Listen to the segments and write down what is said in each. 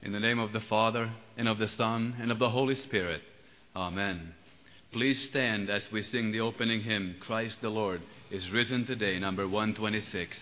In the name of the Father, and of the Son, and of the Holy Spirit. Amen. Please stand as we sing the opening hymn, Christ the Lord is risen today, number 126.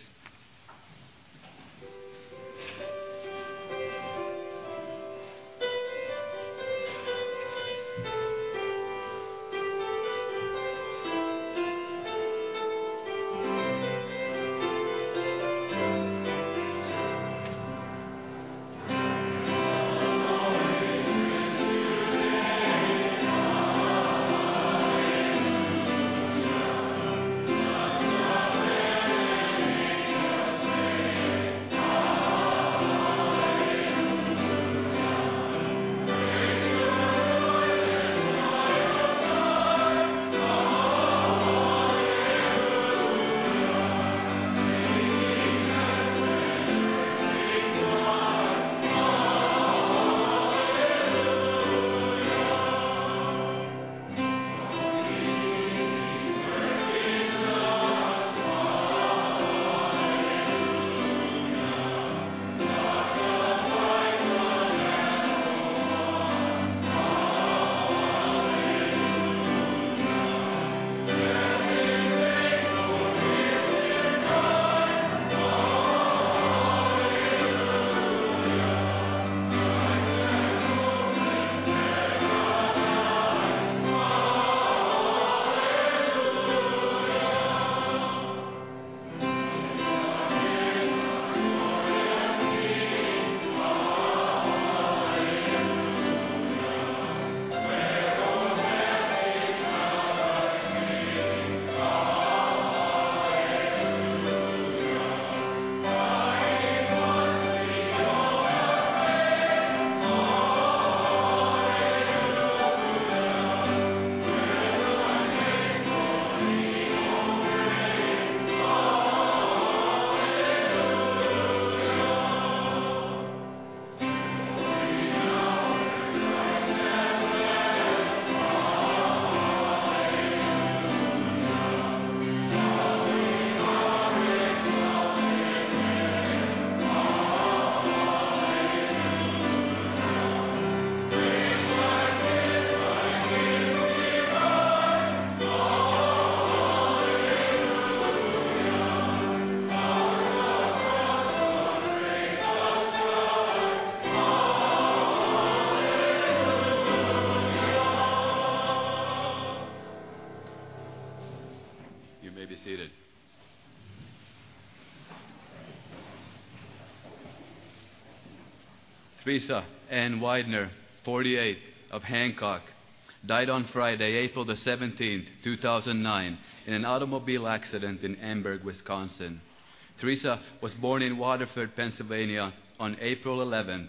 Teresa Ann Widener, 48, of Hancock, died on Friday, April the 17th, 2009, in an automobile accident in Amberg, Wisconsin. Teresa was born in Waterford, Pennsylvania, on April 11,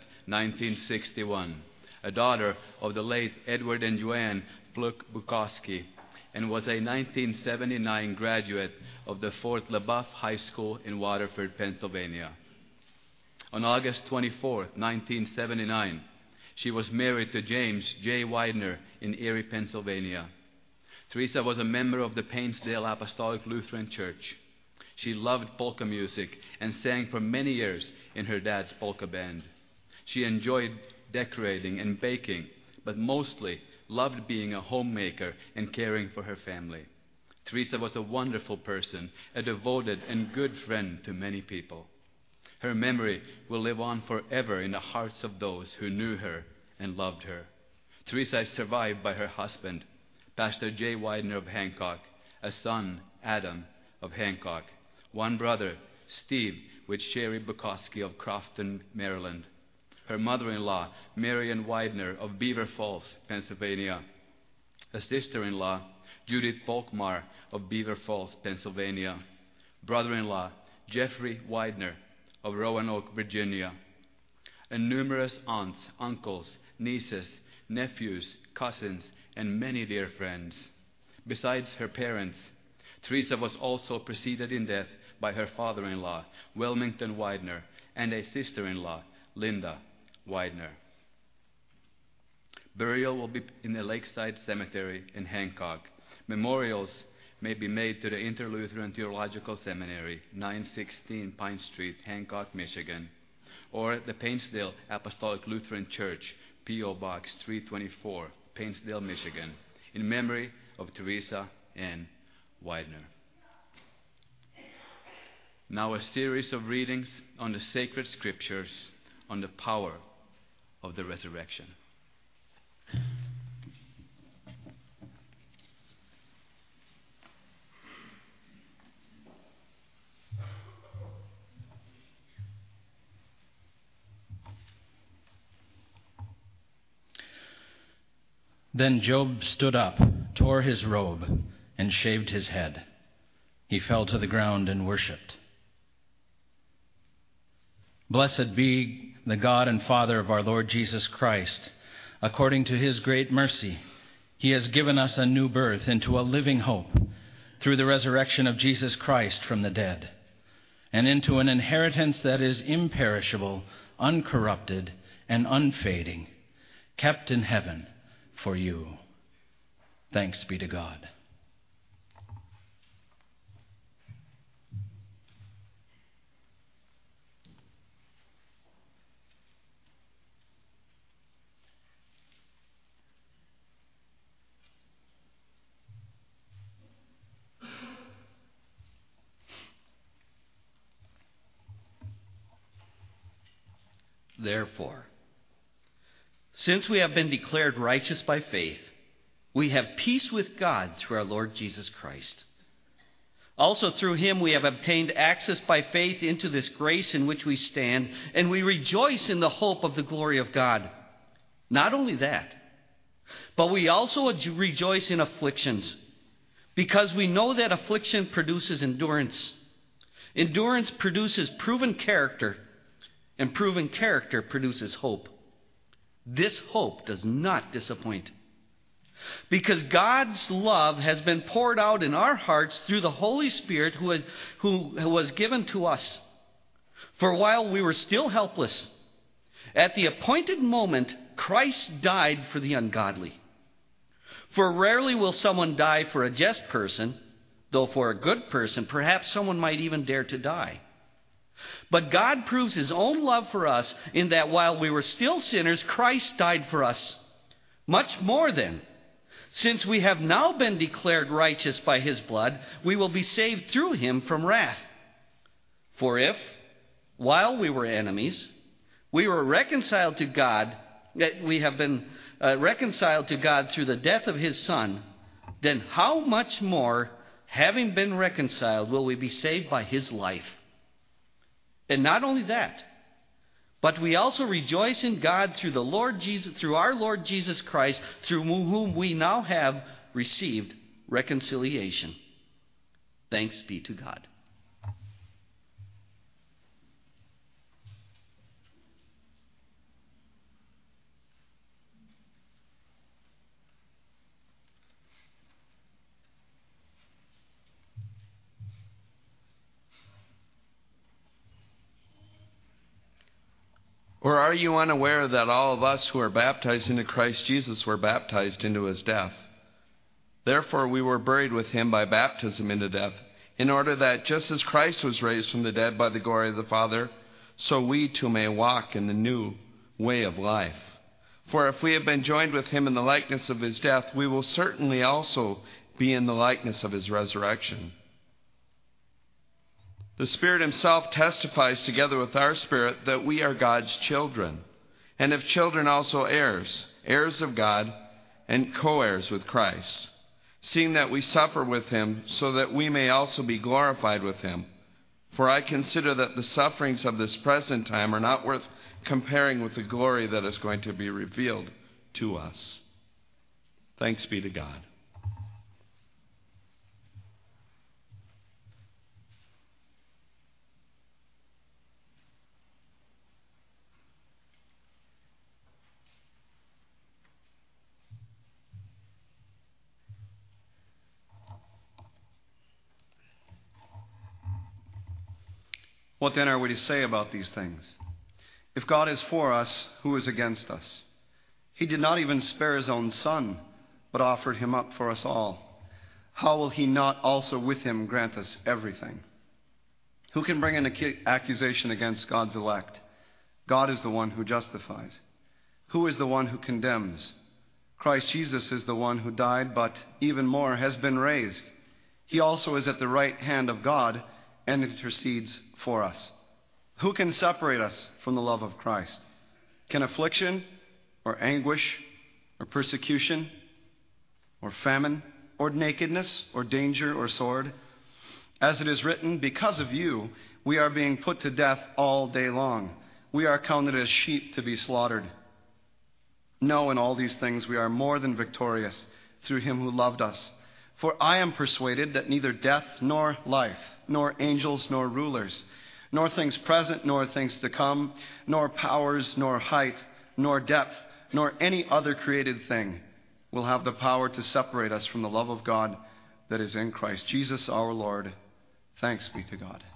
1961, a daughter of the late Edward and Joanne Bukowski, and was a 1979 graduate of the Fort LaBeouf High School in Waterford, Pennsylvania. On August 24, 1979, she was married to James J. Widener in Erie, Pennsylvania. Teresa was a member of the Painesdale Apostolic Lutheran Church. She loved polka music and sang for many years in her dad's polka band. She enjoyed decorating and baking, but mostly loved being a homemaker and caring for her family. Teresa was a wonderful person, a devoted and good friend to many people. Her memory will live on forever in the hearts of those who knew her and loved her. Teresa is survived by her husband, Pastor J. Widener of Hancock, a son, Adam, of Hancock, one brother, Steve, with Sherry Bukowski of Crofton, Maryland, her mother-in-law, Marion Widener of Beaver Falls, Pennsylvania, a sister-in-law, Judith Volkmar of Beaver Falls, Pennsylvania, brother-in-law, Jeffrey Widener of Roanoke, Virginia, and numerous aunts, uncles, nieces, nephews, cousins, and many dear friends. Besides her parents, Teresa was also preceded in death by her father-in-law, Wilmington Widener, and a sister-in-law, Linda Widener. Burial will be in the Lakeside Cemetery in Hancock. Memorials may be made to the Interlutheran Theological Seminary, 916 Pine Street, Hancock, Michigan, or the Painesdale Apostolic Lutheran Church, P.O. Box 324, Painesdale, Michigan, in memory of Teresa Ann Widener. Now a series of readings on the sacred scriptures on the power of the resurrection. Then Job stood up, tore his robe, and shaved his head. He fell to the ground and worshipped. Blessed be the God and Father of our Lord Jesus Christ. According to his great mercy, he has given us a new birth into a living hope through the resurrection of Jesus Christ from the dead, and into an inheritance that is imperishable, uncorrupted, and unfading, kept in heaven for you. Thanks be to God. Therefore, since we have been declared righteous by faith, we have peace with God through our Lord Jesus Christ. Also through him we have obtained access by faith into this grace in which we stand, and we rejoice in the hope of the glory of God. Not only that, but we also rejoice in afflictions, because we know that affliction produces endurance. Endurance produces proven character, and proven character produces hope. This hope does not disappoint, because God's love has been poured out in our hearts through the Holy Spirit who was given to us. For while we were still helpless, at the appointed moment, Christ died for the ungodly. For rarely will someone die for a just person, though for a good person, perhaps someone might even dare to die. But God proves his own love for us in that while we were still sinners, Christ died for us. Much more then, since we have now been declared righteous by his blood, we will be saved through him from wrath. For if, while we were enemies, we were reconciled to God, we have been reconciled to God through the death of his Son, then how much more, having been reconciled, will we be saved by his life? And not only that, but we also rejoice in God through our Lord Jesus Christ, through whom we now have received reconciliation. Thanks be to God. Or are you unaware that all of us who are baptized into Christ Jesus were baptized into his death? Therefore we were buried with him by baptism into death, in order that just as Christ was raised from the dead by the glory of the Father, so we too may walk in the new way of life. For if we have been joined with him in the likeness of his death, we will certainly also be in the likeness of his resurrection. The Spirit himself testifies together with our spirit that we are God's children, and if children also heirs, heirs of God, and co-heirs with Christ, seeing that we suffer with him, so that we may also be glorified with him. For I consider that the sufferings of this present time are not worth comparing with the glory that is going to be revealed to us. Thanks be to God. What then are we to say about these things? If God is for us, who is against us? He did not even spare his own Son, but offered him up for us all. How will he not also with him grant us everything? Who can bring an accusation against God's elect? God is the one who justifies. Who is the one who condemns? Christ Jesus is the one who died, but even more has been raised. He also is at the right hand of God and intercedes for us. Who can separate us from the love of Christ? Can affliction or anguish or persecution or famine or nakedness or danger or sword? As it is written, because of you, we are being put to death all day long. We are counted as sheep to be slaughtered. No, in all these things we are more than victorious through him who loved us. For I am persuaded that neither death nor life, nor angels nor rulers, nor things present nor things to come, nor powers nor height, nor depth, nor any other created thing will have the power to separate us from the love of God that is in Christ Jesus our Lord. Thanks be to God.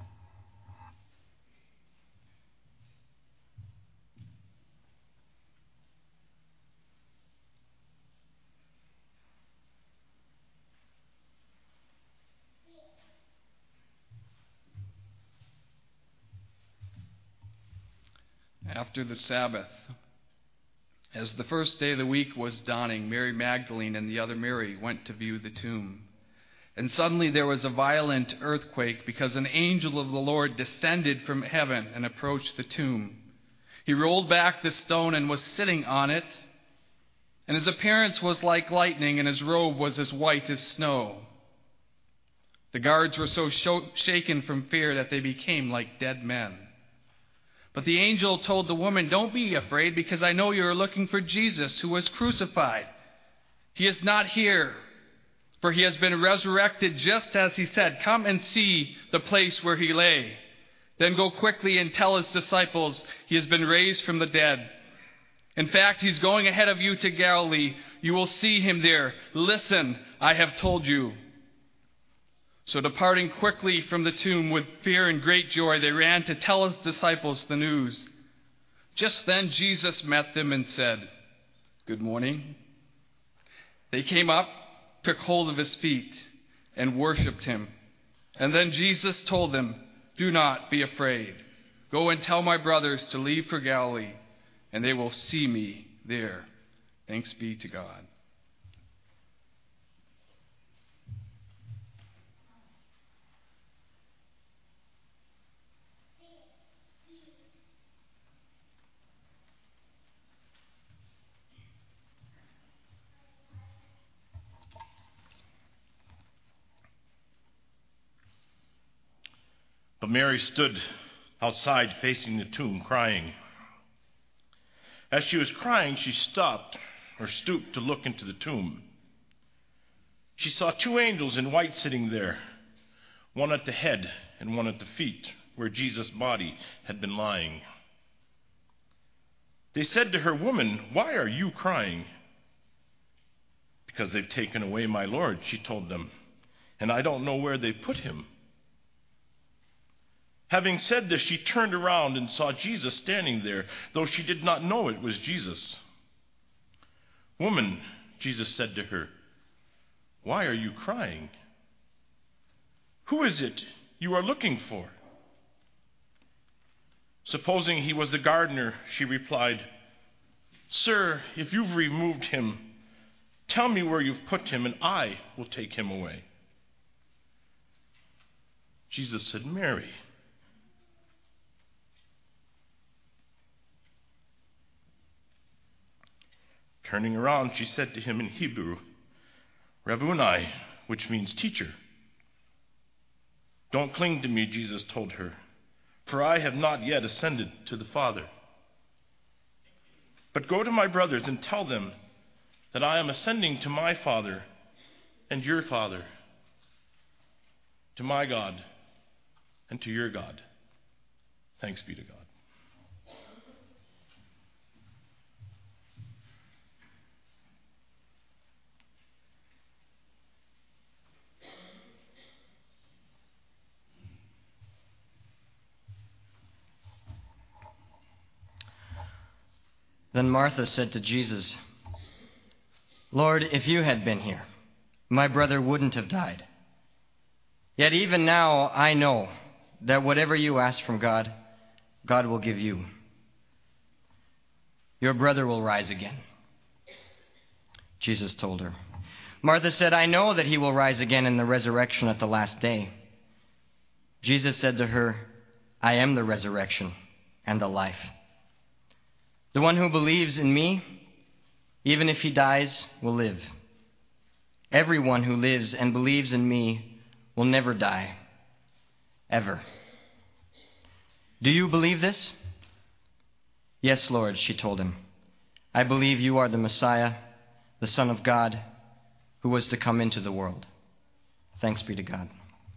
After the Sabbath, as the first day of the week was dawning, Mary Magdalene and the other Mary went to view the tomb. And suddenly there was a violent earthquake, because an angel of the Lord descended from heaven and approached the tomb. He rolled back the stone and was sitting on it, and his appearance was like lightning, and his robe was as white as snow. The guards were so shaken from fear that they became like dead men. But the angel told the woman, "Don't be afraid, because I know you are looking for Jesus, who was crucified. He is not here, for he has been resurrected just as he said. Come and see the place where he lay. Then go quickly and tell his disciples he has been raised from the dead. In fact, he's going ahead of you to Galilee. You will see him there. Listen, I have told you." So departing quickly from the tomb with fear and great joy, they ran to tell his disciples the news. Just then Jesus met them and said, "Good morning." They came up, took hold of his feet, and worshipped him. And then Jesus told them, "Do not be afraid. Go and tell my brothers to leave for Galilee, and they will see me there." Thanks be to God. But Mary stood outside facing the tomb, crying. As she was crying, she stopped to look into the tomb. She saw two angels in white sitting there, one at the head and one at the feet, where Jesus' body had been lying. They said to her, "Woman, why are you crying?" "Because they've taken away my Lord," she told them, "and I don't know where they put him." Having said this, she turned around and saw Jesus standing there, though she did not know it was Jesus. "Woman," Jesus said to her, "why are you crying? Who is it you are looking for?" Supposing he was the gardener, she replied, "Sir, if you've removed him, tell me where you've put him, and I will take him away." Jesus said, "Mary." Turning around, she said to him in Hebrew, "Rabboni," which means teacher. "Don't cling to me," Jesus told her, "for I have not yet ascended to the Father. But go to my brothers and tell them that I am ascending to my Father and your Father, to my God and to your God. Thanks be to God." Then Martha said to Jesus, "Lord, if you had been here, my brother wouldn't have died. Yet even now I know that whatever you ask from God, God will give you." Your brother will rise again." Jesus told her. Martha said, "I know that he will rise again in the resurrection at the last day." Jesus said to her, "I am the resurrection and the life. The one who believes in me, even if he dies, will live. Everyone who lives and believes in me will never die, ever." "Do you believe this?" "Yes, Lord," she told him. "I believe you are the Messiah, the Son of God, who was to come into the world." Thanks be to God.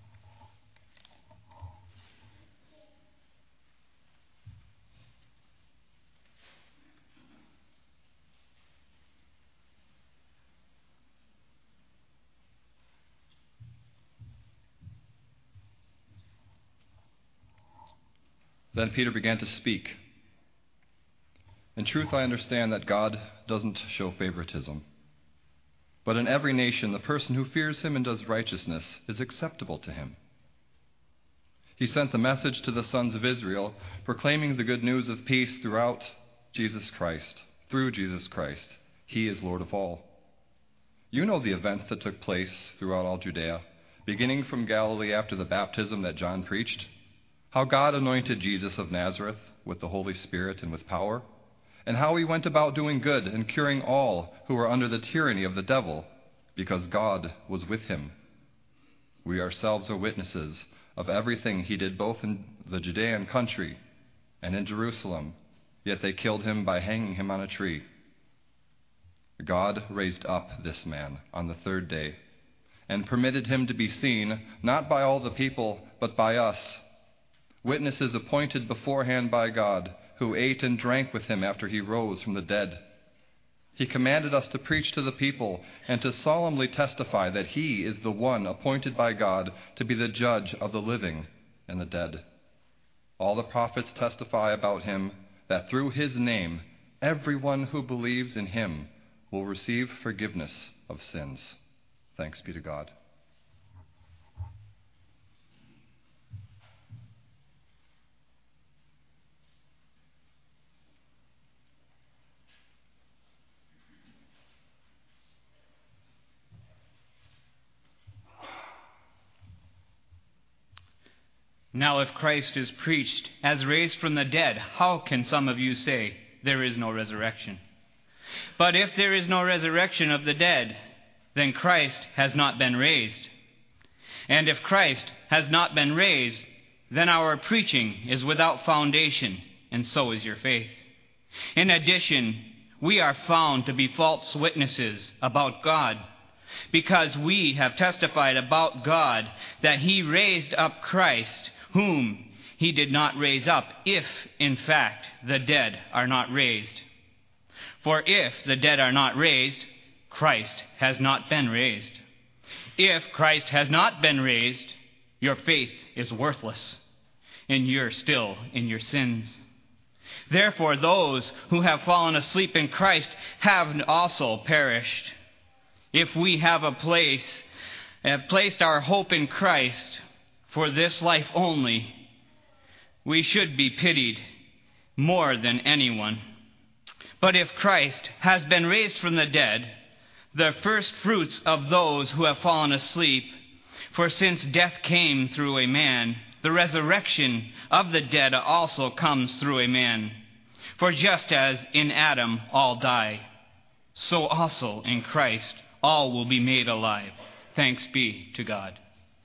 Then Peter began to speak. "In truth, I understand that God doesn't show favoritism. But in every nation, the person who fears him and does righteousness is acceptable to him. He sent the message to the sons of Israel, proclaiming the good news of peace through Jesus Christ. He is Lord of all. You know the events that took place throughout all Judea, beginning from Galilee after the baptism that John preached, how God anointed Jesus of Nazareth with the Holy Spirit and with power, and how he went about doing good and curing all who were under the tyranny of the devil, because God was with him. We ourselves are witnesses of everything he did both in the Judean country and in Jerusalem, yet they killed him by hanging him on a tree. God raised up this man on the third day and permitted him to be seen, not by all the people, but by us, witnesses appointed beforehand by God, who ate and drank with him after he rose from the dead. He commanded us to preach to the people and to solemnly testify that he is the one appointed by God to be the judge of the living and the dead. All the prophets testify about him that through his name everyone who believes in him will receive forgiveness of sins. Thanks be to God." Now if Christ is preached as raised from the dead, how can some of you say there is no resurrection? But if there is no resurrection of the dead, then Christ has not been raised. And if Christ has not been raised, then our preaching is without foundation, and so is your faith. In addition, we are found to be false witnesses about God, because we have testified about God that he raised up Christ, whom he did not raise up, if, in fact, the dead are not raised. For if the dead are not raised, Christ has not been raised. If Christ has not been raised, your faith is worthless, and you're still in your sins. Therefore, those who have fallen asleep in Christ have also perished. If we have placed our hope in Christ for this life only, we should be pitied more than anyone. But if Christ has been raised from the dead, the first fruits of those who have fallen asleep, for since death came through a man, the resurrection of the dead also comes through a man. For just as in Adam all die, so also in Christ all will be made alive. Thanks be to God.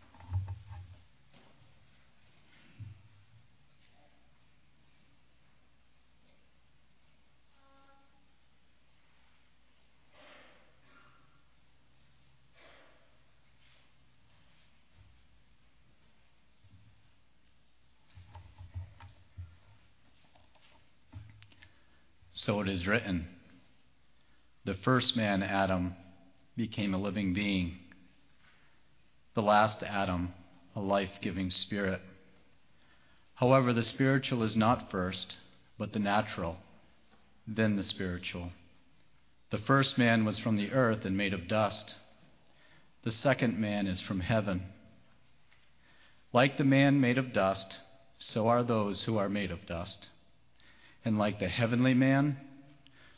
So it is written, the first man, Adam, became a living being. The last Adam, a life-giving spirit. However, the spiritual is not first, but the natural, then the spiritual. The first man was from the earth and made of dust. The second man is from heaven. Like the man made of dust, so are those who are made of dust. And like the heavenly man,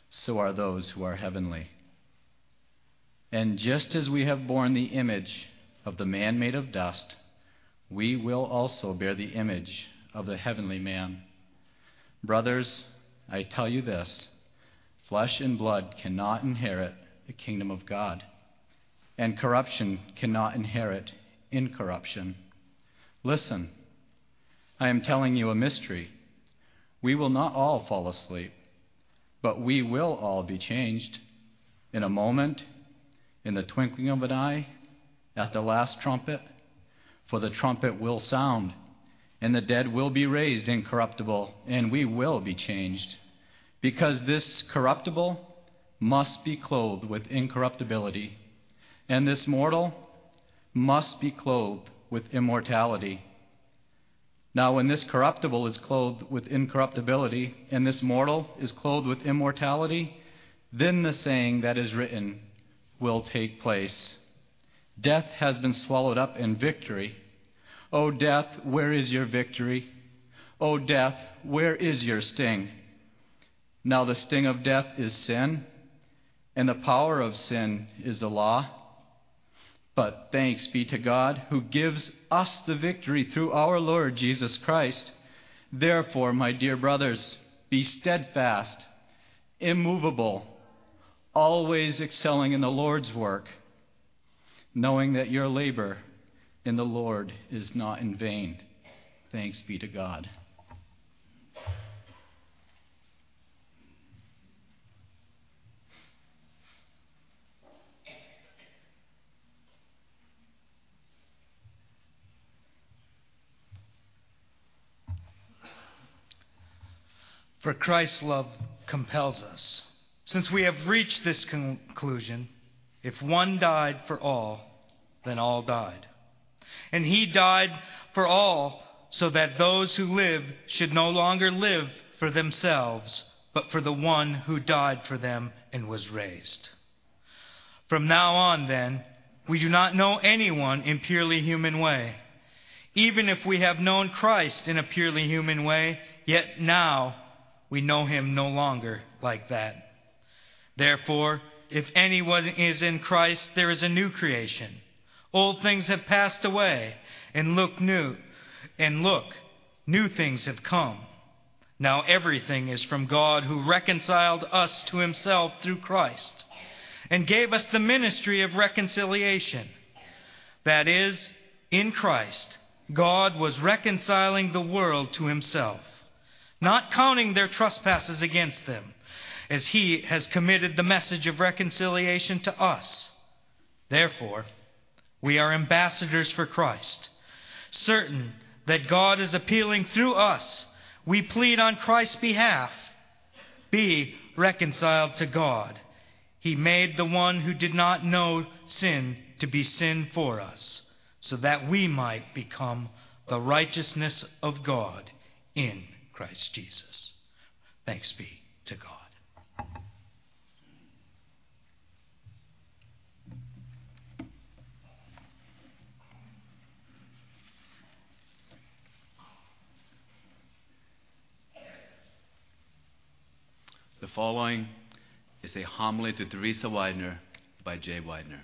so are those who are heavenly. And just as we have borne the image of the man made of dust, we will also bear the image of the heavenly man. Brothers, I tell you this, flesh and blood cannot inherit the kingdom of God, and corruption cannot inherit incorruption. Listen, I am telling you a mystery. We will not all fall asleep, but we will all be changed in a moment, in the twinkling of an eye, at the last trumpet. For the trumpet will sound, and the dead will be raised incorruptible, and we will be changed. Because this corruptible must be clothed with incorruptibility, and this mortal must be clothed with immortality. Now when this corruptible is clothed with incorruptibility, and this mortal is clothed with immortality, then the saying that is written will take place. Death has been swallowed up in victory. O death, where is your victory? O death, where is your sting? Now the sting of death is sin, and the power of sin is the law. But thanks be to God who gives us the victory through our Lord Jesus Christ. Therefore, my dear brothers, be steadfast, immovable, always excelling in the Lord's work, knowing that your labor in the Lord is not in vain. Thanks be to God. For Christ's love compels us. Since we have reached this conclusion, if one died for all, then all died. And he died for all, so that those who live should no longer live for themselves, but for the one who died for them and was raised. From now on, then, we do not know anyone in purely human way. Even if we have known Christ in a purely human way, yet now we know him no longer like that. Therefore, if anyone is in Christ, there is a new creation. Old things have passed away, and look, new things have come. Now everything is from God, who reconciled us to himself through Christ, and gave us the ministry of reconciliation. That is, in Christ, God was reconciling the world to himself, not counting their trespasses against them, as he has committed the message of reconciliation to us. Therefore, we are ambassadors for Christ, certain that God is appealing through us. We plead on Christ's behalf. Be reconciled to God. He made the one who did not know sin to be sin for us, so that we might become the righteousness of God in Christ Jesus. Thanks be to God. The following is a homily to Teresa Widener by Jay Widener.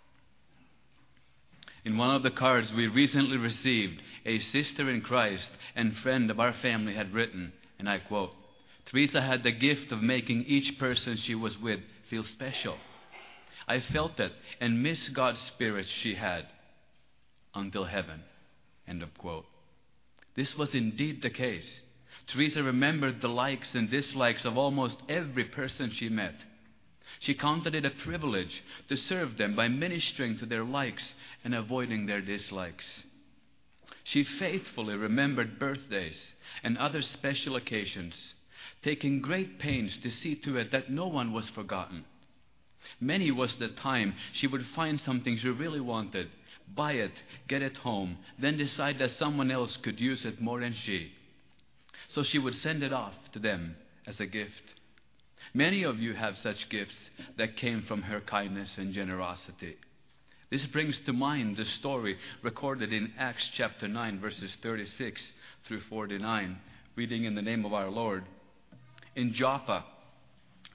In one of the cards we recently received, a sister in Christ and friend of our family had written, and I quote, "Teresa had the gift of making each person she was with feel special. I felt it and miss God's Spirit she had until heaven." End of quote. This was indeed the case. Teresa remembered the likes and dislikes of almost every person she met. She counted it a privilege to serve them by ministering to their likes and avoiding their dislikes. She faithfully remembered birthdays and other special occasions, taking great pains to see to it that no one was forgotten. Many was the time she would find something she really wanted, buy it, get it home, then decide that someone else could use it more than she. So she would send it off to them as a gift. Many of you have such gifts that came from her kindness and generosity. This brings to mind the story recorded in Acts chapter 9, verses 36 through 49, reading in the name of our Lord. In Joppa,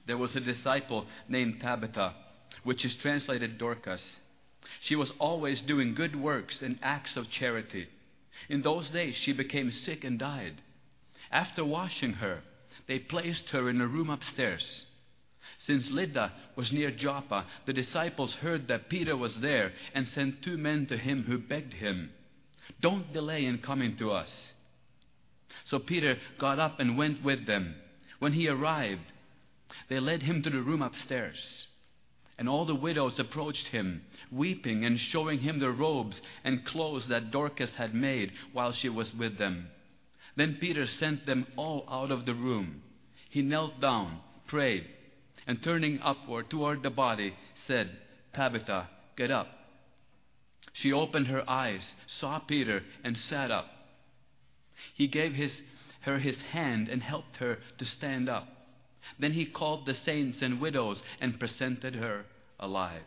there was a disciple named Tabitha, which is translated Dorcas. She was always doing good works and acts of charity. In those days she became sick and died. After washing her, they placed her in a room upstairs. Since Lydda was near Joppa, the disciples heard that Peter was there and sent 2 men to him who begged him, "Don't delay in coming to us." So Peter got up and went with them. When he arrived, they led him to the room upstairs. And all the widows approached him, weeping and showing him the robes and clothes that Dorcas had made while she was with them. Then Peter sent them all out of the room. He knelt down, prayed, and turning upward toward the body, said, "Tabitha, get up." She opened her eyes, saw Peter, and sat up. He gave her his hand and helped her to stand up. Then he called the saints and widows and presented her alive.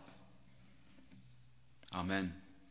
Amen.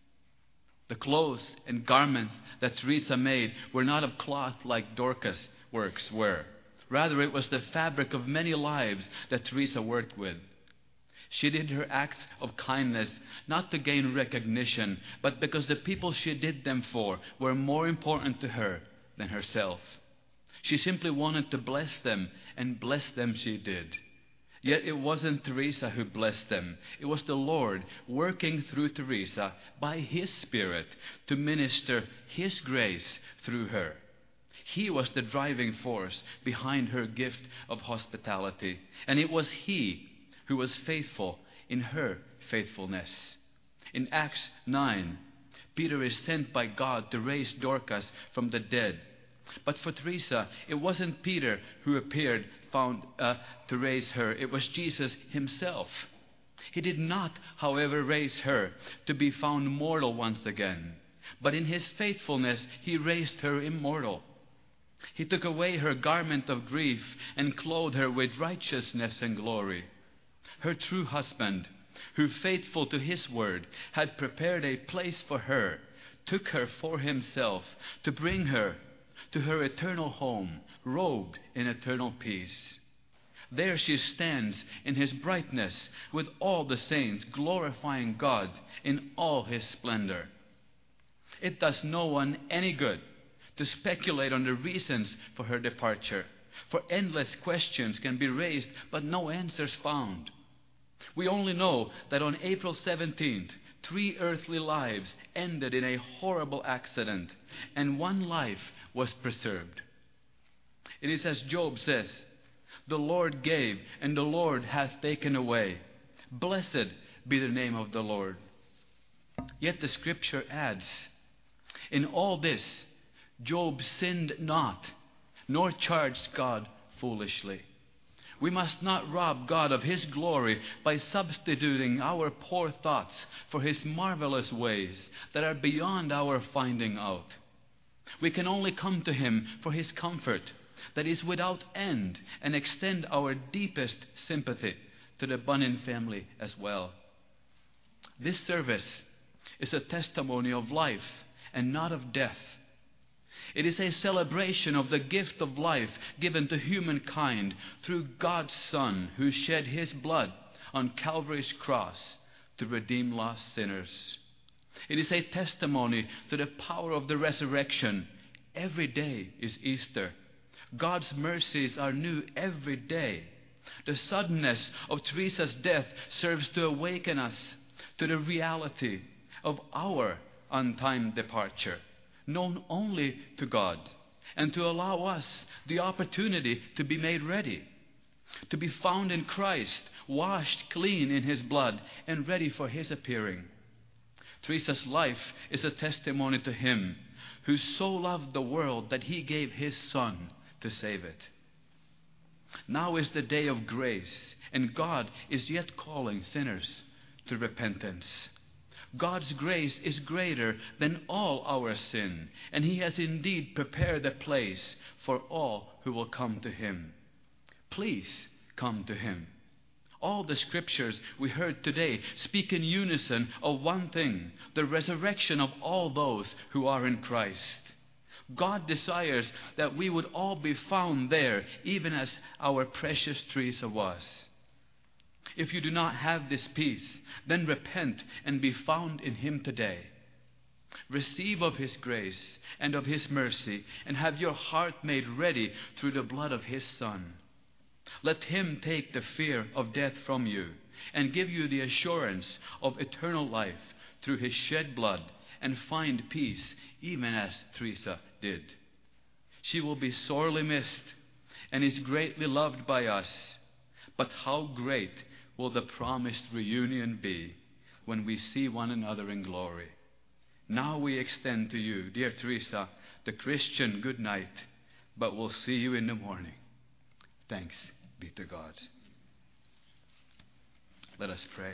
The clothes and garments that Teresa made were not of cloth like Dorcas' works were. Rather, it was the fabric of many lives that Teresa worked with. She did her acts of kindness not to gain recognition, but because the people she did them for were more important to her than herself. She simply wanted to bless them, and bless them she did. Yet it wasn't Teresa who blessed them. It was the Lord working through Teresa by His Spirit to minister His grace through her. He was the driving force behind her gift of hospitality, and it was He who was faithful in her faithfulness. In Acts 9, Peter is sent by God to raise Dorcas from the dead. But for Teresa, it wasn't Peter who appeared to raise her. It was Jesus Himself. He did not, however, raise her to be found mortal once again, but in His faithfulness He raised her immortal. He took away her garment of grief and clothed her with righteousness and glory. Her true husband, who, faithful to His word, had prepared a place for her, took her for Himself to bring her to her eternal home, robed in eternal peace. There she stands in His brightness with all the saints, glorifying God in all His splendor. It does no one any good to speculate on the reasons for her departure, for endless questions can be raised but no answers found. We only know that on April 17th, 3 earthly lives ended in a horrible accident, and 1 life was preserved. It is as Job says, "The Lord gave, and the Lord hath taken away. Blessed be the name of the Lord." Yet the Scripture adds, in all this, Job sinned not, nor charged God foolishly. We must not rob God of His glory by substituting our poor thoughts for His marvelous ways that are beyond our finding out. We can only come to Him for His comfort that is without end and extend our deepest sympathy to the Bunyan family as well. This service is a testimony of life and not of death. It is a celebration of the gift of life given to humankind through God's Son, who shed His blood on Calvary's cross to redeem lost sinners. It is a testimony to the power of the resurrection. Every day is Easter. God's mercies are new every day. The suddenness of Teresa's death serves to awaken us to the reality of our untimed departure, known only to God, and to allow us the opportunity to be made ready, to be found in Christ, washed clean in His blood, and ready for His appearing. Teresa's life is a testimony to Him who so loved the world that He gave His Son to save it. Now is the day of grace, and God is yet calling sinners to repentance. God's grace is greater than all our sin, and He has indeed prepared a place for all who will come to Him. Please come to Him. All the scriptures we heard today speak in unison of one thing: the resurrection of all those who are in Christ. God desires that we would all be found there, even as our precious Teresa was. If you do not have this peace, then repent and be found in Him today. Receive of His grace and of His mercy, and have your heart made ready through the blood of His Son. Let Him take the fear of death from you and give you the assurance of eternal life through His shed blood, and find peace even as Teresa did. She will be sorely missed and is greatly loved by us. But how great will the promised reunion be when we see one another in glory. Now we extend to you, dear Teresa, the Christian good night, but we'll see you in the morning. Thanks be to God. Let us pray.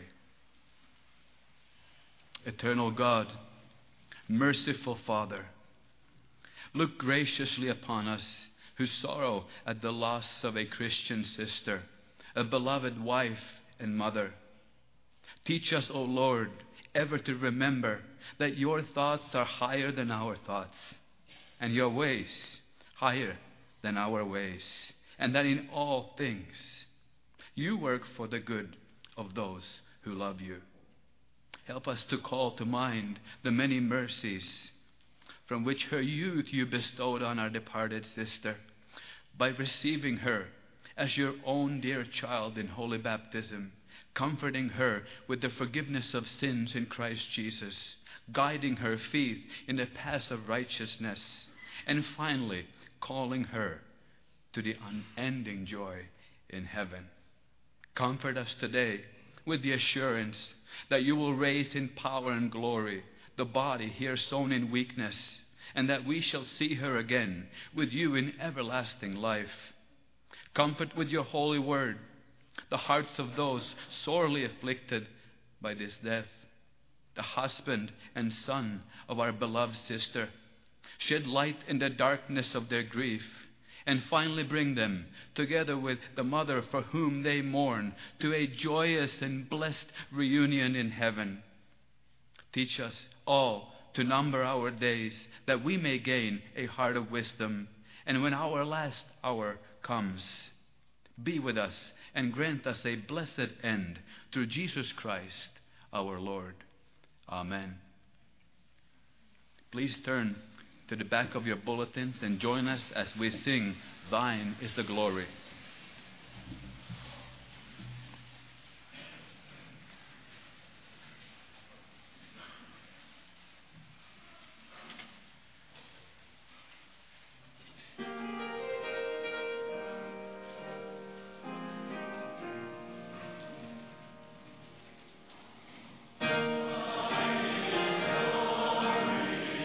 Eternal God, merciful Father, look graciously upon us who sorrow at the loss of a Christian sister, a beloved wife and mother. Teach us, O Lord, ever to remember that your thoughts are higher than our thoughts, and your ways higher than our ways, and that in all things you work for the good of those who love you. Help us to call to mind the many mercies from which her youth you bestowed on our departed sister, by receiving her as your own dear child in holy baptism, comforting her with the forgiveness of sins in Christ Jesus, guiding her feet in the path of righteousness, and finally calling her to the unending joy in heaven. Comfort us today with the assurance that you will raise in power and glory the body here sown in weakness, and that we shall see her again with you in everlasting life. Comfort with your holy word the hearts of those sorely afflicted by this death, the husband and son of our beloved sister. Shed light in the darkness of their grief, and finally bring them, together with the mother for whom they mourn, to a joyous and blessed reunion in heaven. Teach us all to number our days, that we may gain a heart of wisdom, and when our last hour comes, be with us and grant us a blessed end through Jesus Christ our Lord. Amen. Please turn to the back of your bulletins and join us as we sing, Thine is the Glory.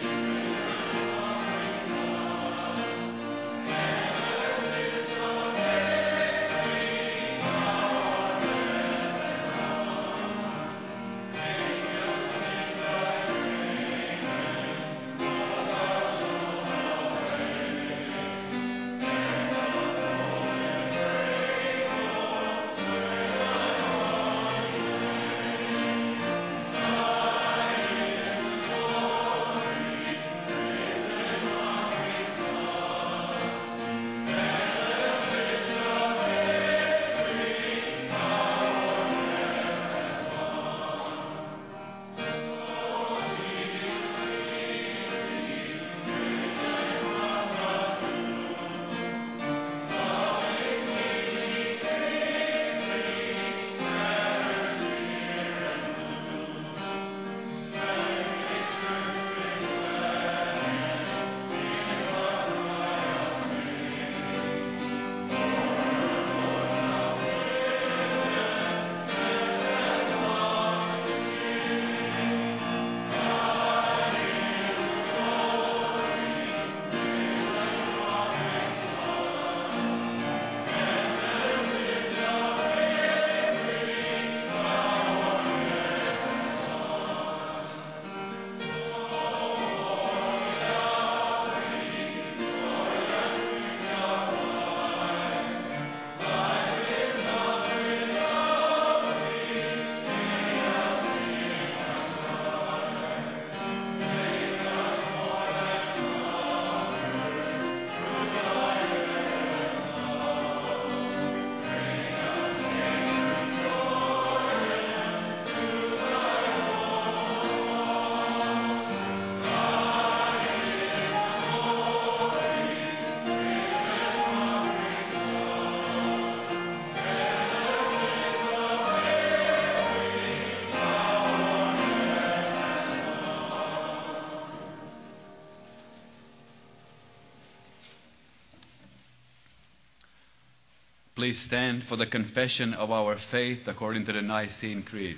Amen. Please stand for the confession of our faith according to the Nicene Creed.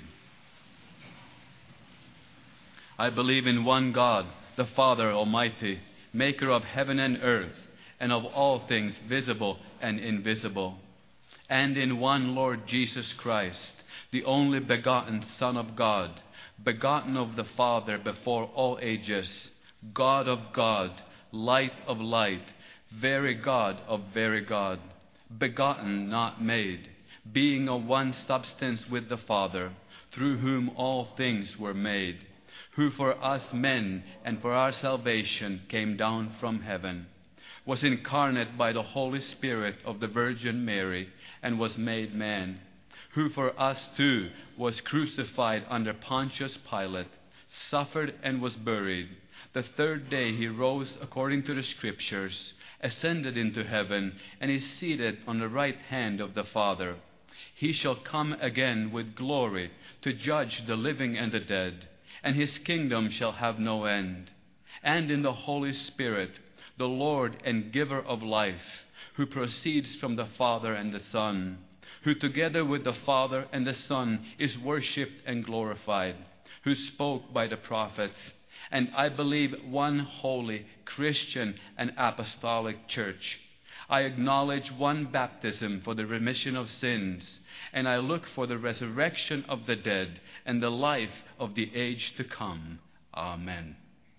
I believe in one God, the Father Almighty, maker of heaven and earth, and of all things visible and invisible, and in one Lord Jesus Christ, the only begotten Son of God, begotten of the Father before all ages, God of God, light of light, very God of very God, begotten, not made, being of one substance with the Father, through whom all things were made, who for us men and for our salvation came down from heaven, was incarnate by the Holy Spirit of the Virgin Mary, and was made man, who for us too was crucified under Pontius Pilate, suffered and was buried. The third day he rose according to the Scriptures, ascended into heaven, and is seated on the right hand of the Father. He shall come again with glory to judge the living and the dead, and his kingdom shall have no end. And in the Holy Spirit, the Lord and giver of life, who proceeds from the Father and the Son, who together with the Father and the Son is worshipped and glorified, who spoke by the prophets. And I believe one holy, Christian, and apostolic church. I acknowledge one baptism for the remission of sins, and I look for the resurrection of the dead and the life of the age to come. Amen.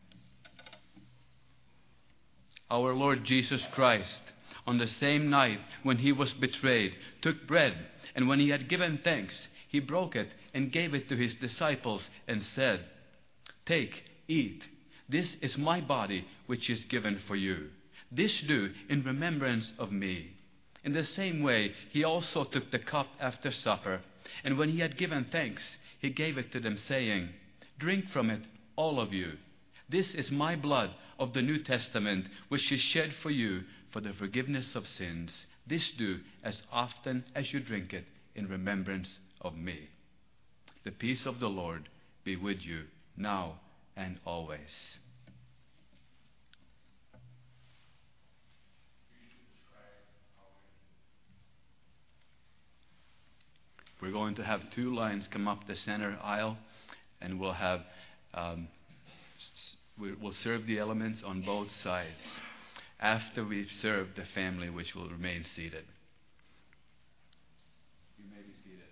Our Lord Jesus Christ, on the same night when he was betrayed, took bread, and when he had given thanks, he broke it and gave it to his disciples and said, "Take, eat. This is my body, which is given for you. This do in remembrance of me." In the same way, he also took the cup after supper, and when he had given thanks, he gave it to them, saying, "Drink from it, all of you. This is my blood of the New Testament, which is shed for you for the forgiveness of sins. This do as often as you drink it in remembrance of me." The peace of the Lord be with you now and always. We're going to have two lines come up the center aisle, and we'll have we'll serve the elements on both sides after we've served the family, which will remain seated. You may be seated.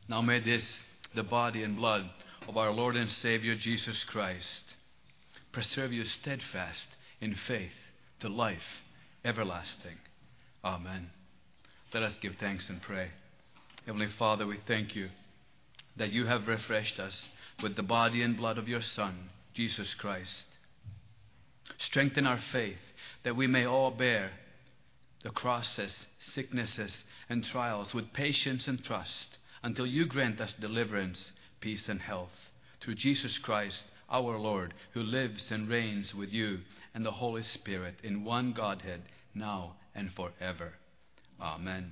Now may this, the body and blood of our Lord and Savior Jesus Christ, preserve you steadfast in faith to life everlasting. Amen. Let us give thanks and pray. Heavenly Father, we thank you that you have refreshed us with the body and blood of your Son, Jesus Christ. Strengthen our faith that we may all bear the crosses, sicknesses, and trials with patience and trust until you grant us deliverance, peace, and health. Through Jesus Christ, our Lord, who lives and reigns with you and the Holy Spirit in one Godhead, now and forever. Amen.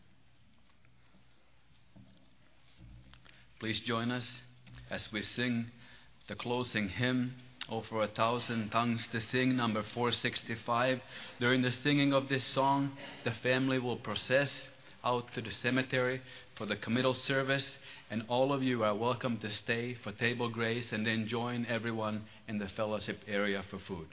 Please join us as we sing the closing hymn, "Oh, for 1,000 Tongues to Sing," number 465. During the singing of this song, the family will process out to the cemetery for the committal service, and all of you are welcome to stay for table grace and then join everyone in the fellowship area for food.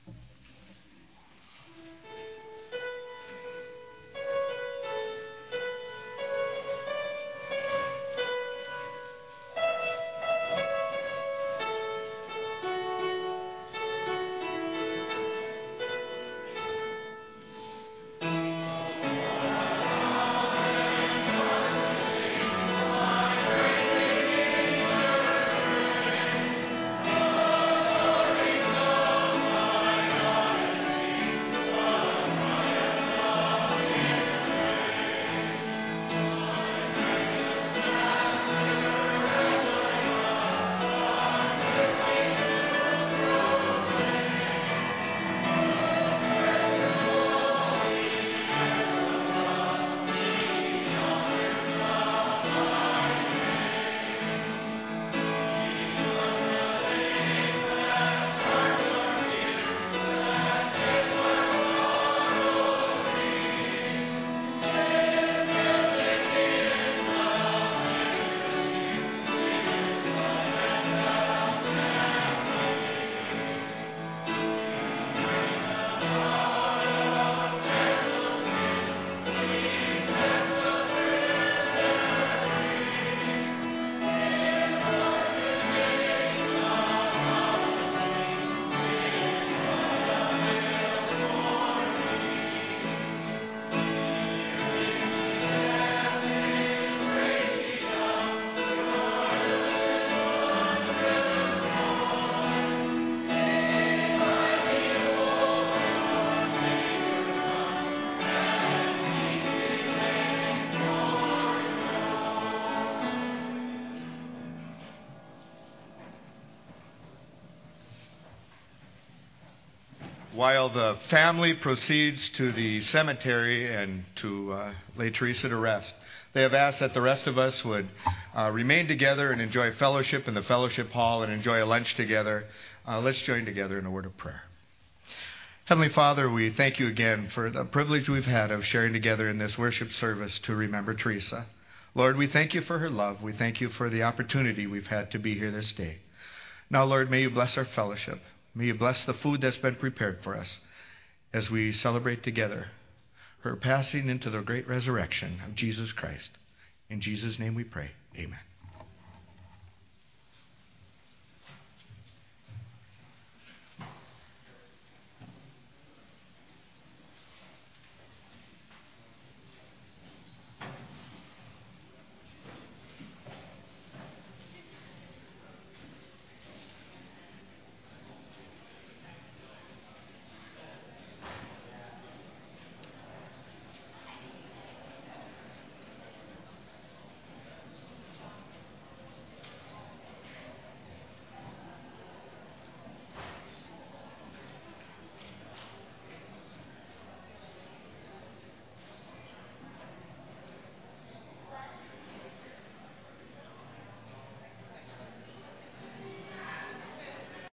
While the family proceeds to the cemetery and to lay Teresa to rest, they have asked that the rest of us would remain together and enjoy fellowship in the fellowship hall and enjoy a lunch together. Let's join together in a word of prayer. Heavenly Father, we thank you again for the privilege we've had of sharing together in this worship service to remember Teresa. Lord, we thank you for her love. We thank you for the opportunity we've had to be here this day. Now, Lord, may you bless our fellowship. May you bless the food that's been prepared for us as we celebrate together her passing into the great resurrection of Jesus Christ. In Jesus' name we pray. Amen.